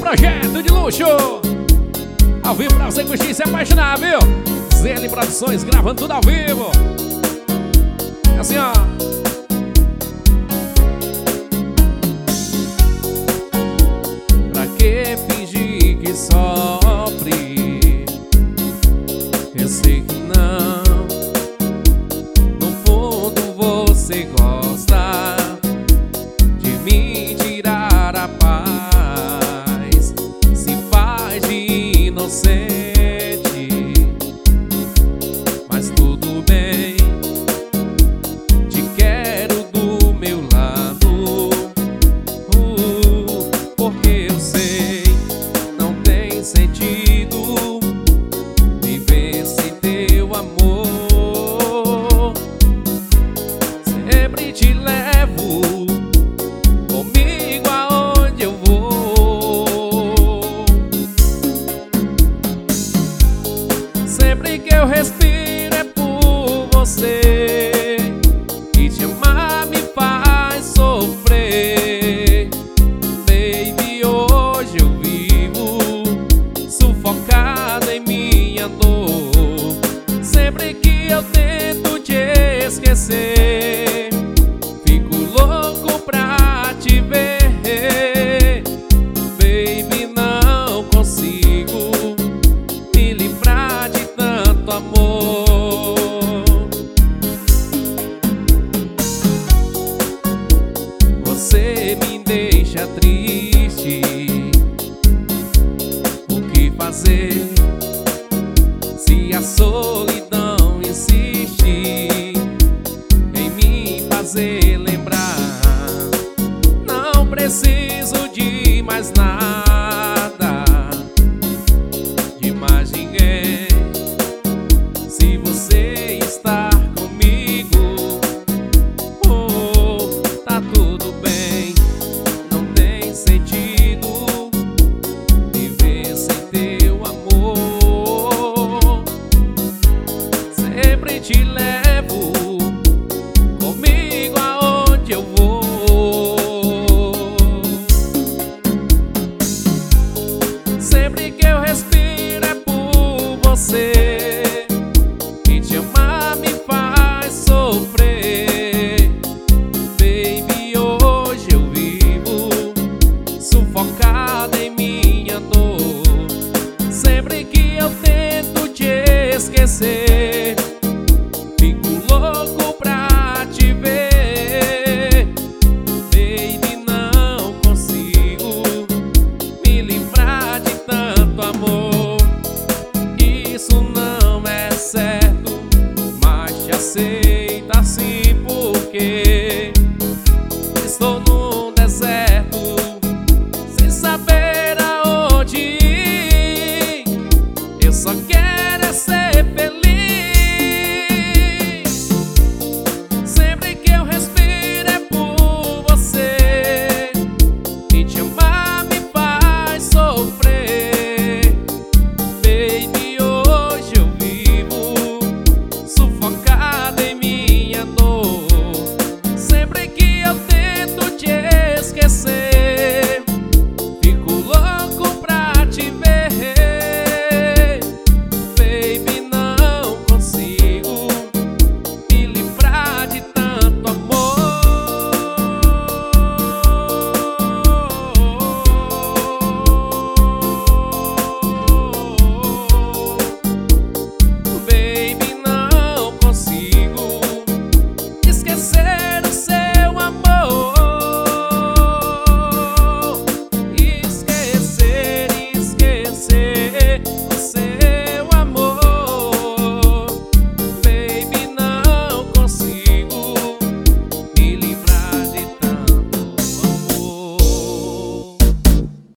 projeto de luxo. Ao vivo pra você curtir e se apaixonar, viu? ZL Produções gravando tudo ao vivo. É assim, ó. Pra que fingir que sofre? Eu sei que não. No fundo você gosta de me tirar a paz. Se faz de inocente, mas tudo bem. Te quero do meu lado, porque eu sei não tem sentido viver sem teu amor. Sempre te levo comigo aonde eu vou. Sempre que eu respiro é por você, e te amar me faz sofrer. Baby, hoje eu vivo sufocado em minha dor. Sempre que eu tento te esquecer, fico louco pra te ver. Baby, não consigo me livrar de tanto amor. Você me deixa triste. O que fazer se a solidão insiste em me fazer lembrar? Não preciso de mais nada, de mais ninguém. Se você está comigo, tá tudo bem. Não tem sentido viver sem teu amor. Sempre te levo comigo aonde eu vou. Sempre que eu respiro é por você, e te amar me faz sofrer. Baby, hoje eu vivo sufocado em minha dor. Sempre que eu tento te esquecer, fico louco pra te ver. Baby, não consigo me livrar de tanto amor. Isso não é certo, mas te aceito assim porque estou no